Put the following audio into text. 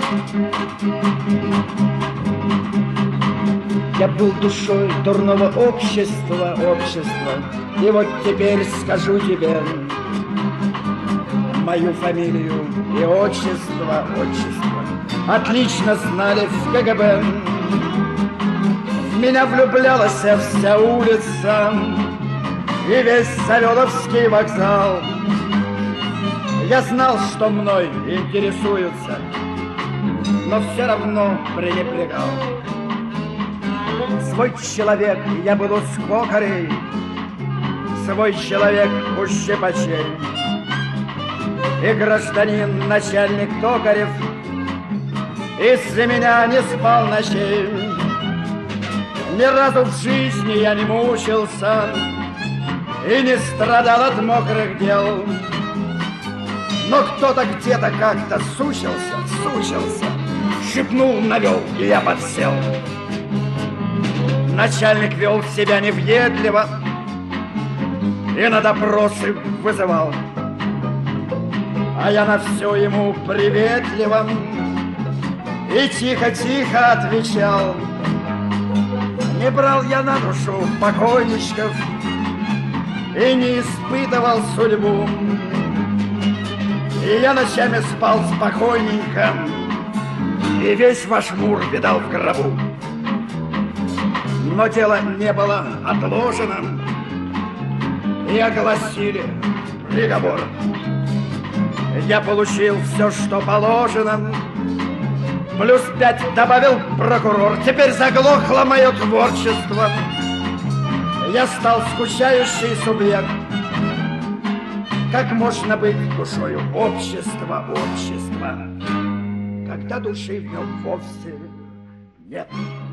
Я был душой дурного общества, и вот теперь скажу тебе мою фамилию и отчество. Отлично знали в КГБ. В меня влюблялась вся улица и весь Савеловский вокзал. Я знал, что мной интересуются, но все равно пренебрегал. Свой человек я был у скокарей, свой человек у щипачей. И гражданин начальник Токарев из-за меня не спал ночей. Ни разу в жизни я не мучился и не страдал от мокрых дел. Но кто-то где-то как-то сучился, шепнул, навел, и я подсел. Начальник вел себя невъедливо и на допросы вызывал. А я на все ему приветливо и тихо-тихо отвечал. Не брал я на душу покойничков и не испытывал судьбу. И я ночами спал спокойненько и весь ваш мур видал в гробу. Но дело не было отложено, и огласили приговор. Я получил все, что положено, плюс 5 добавил прокурор. Теперь заглохло мое творчество. Я стал скучающий субъект. Как можно быть душою общества, когда души в нем вовсе нет?